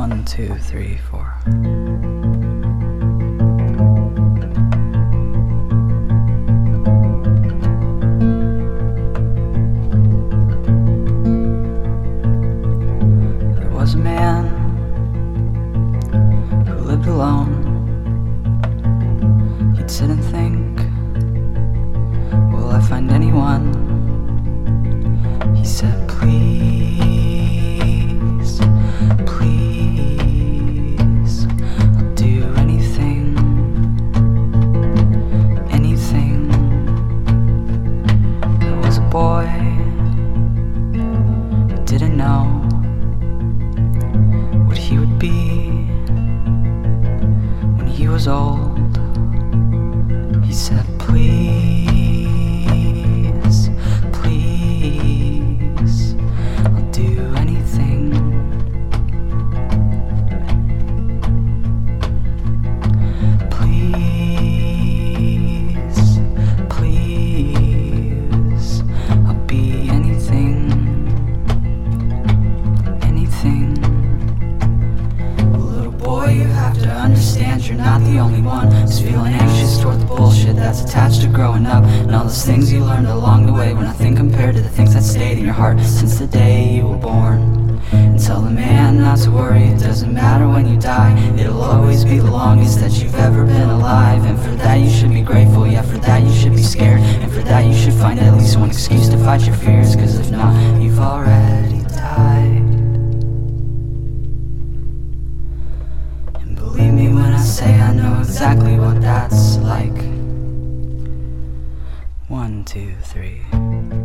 1, 2, 3, 4. There was a man who lived alone. He'd sit and think, will I find anyone? He said, please, please, I'll do anything, anything. There was a boy who didn't know what he would be when he was old. He said, please, please, I'll do anything. Please, please, I'll be anything, anything. Little boy, you have to understand you're not the only one who's feeling anxious toward the bullshit that's attached to growing up, and all those things you learned along the way were nothing compared to the things that stayed in your heart since the day you were born. And tell the man not to worry, it doesn't matter when you die, it'll always be the longest that you've ever been alive. And for that you should be grateful, yeah, for that you should be scared, and for that you should find at least one excuse to fight your fears, cause if not, you've already died. And believe me when I say I know exactly what that's like. 1, 2, 3.